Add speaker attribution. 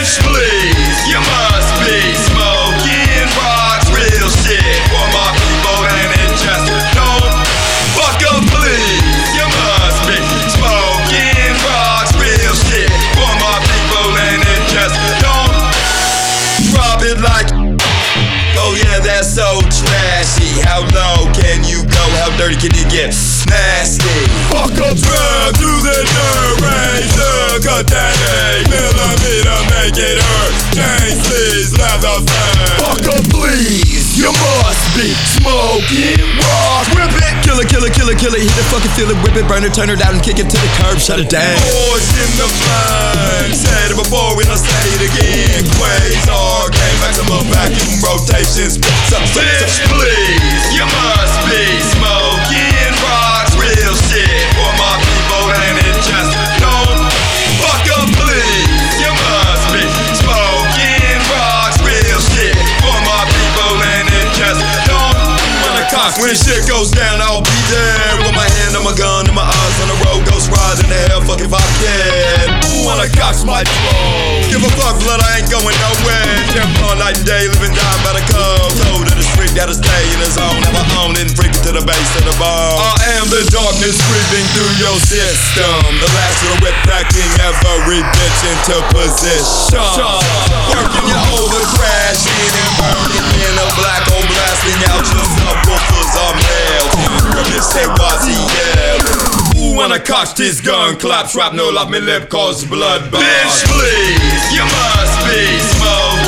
Speaker 1: Bitch, please, you must be smoking rocks, real shit for my people, and it just don't fuck up, please. You must be smoking rocks, real shit for my people, and it just don't drop it like. Oh yeah, that's so trashy. How low can you go? How dirty can you get? Nasty. Fuck up, drive through the dirt, razor, cut that 8mm, make it hurt. Chain sleeves, leather fan. Fuck up, please. You must be smoking rock. Rip it, kill it, kill it, kill it, kill it. Hit it, fucking feel it, whip it, burn it, turn it out and kick it to the curb, shut it down. Boys in the flame. Said it before, we don't say it again. Quasar, game maximum vacuum rotation. Bitch, please, you must be smoking rocks, real shit for my people, and it just don't fuck up, please. You must be smoking rocks, real shit for my people, and it just don't wanna cock. When shit goes down, I'll be there with my hand on my gun and my eyes on the road. Ghost riding the hell, fuck if I can. Wanna cox my throat. Give a fuck, blood, I ain't going nowhere. Jump on night and day, living down by the cove. Toe to the street, gotta stay in the zone. Never own it, freak it to the base of the bone. I am the darkness creeping through your system. The last little whip packing every bitch into position. Working you over, crashing and burning in a black hole, blasting out your subwoofers are male. Say why's he yell? When I cocked his gun, clap, shrapnel off me lip, cause blood. Bitch, please, you must be smoking